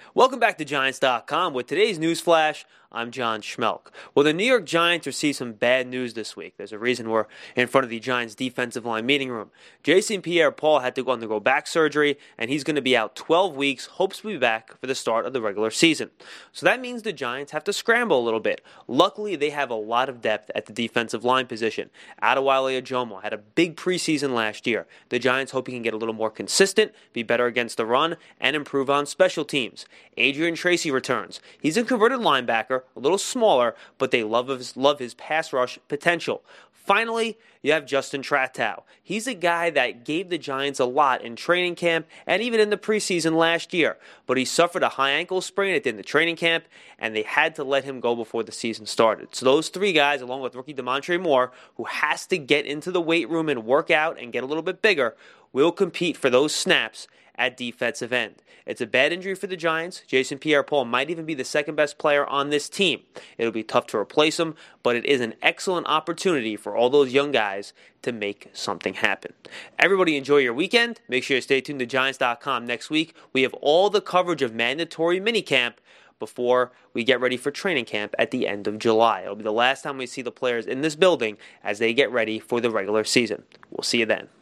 Welcome back to Giants.com. With today's news flash, I'm John Schmelk. Well, the New York Giants received some bad news this week. There's a reason we're in front of the Giants' defensive line meeting room. Jason Pierre-Paul had to undergo back surgery, and he's going to be out 12 weeks, hopes to be back for the start of the regular season. So that means the Giants have to scramble a little bit. Luckily, they have a lot of depth at the defensive line position. Adewale Ajomo had a big preseason last year. The Giants hope he can get a little more consistent, be better against the run, and improve on special teams. Adrian Tracy returns. He's a converted linebacker, a little smaller, but they love his pass rush potential. Finally, you have Justin Tratow. He's a guy that gave the Giants a lot in training camp and even in the preseason last year, but he suffered a high ankle sprain at the end of training camp, and they had to let him go before the season started. So those three guys, along with rookie Demontre Moore, who has to get into the weight room and work out and get a little bit bigger, will compete for those snaps at defensive end. It's a bad injury for the Giants. Jason Pierre-Paul might even be the second best player on this team. It'll be tough to replace him, but it is an excellent opportunity for all those young guys to make something happen. Everybody enjoy your weekend. Make sure you stay tuned to Giants.com next week. We have all the coverage of mandatory minicamp before we get ready for training camp at the end of July. It'll be the last time we see the players in this building as they get ready for the regular season. We'll see you then.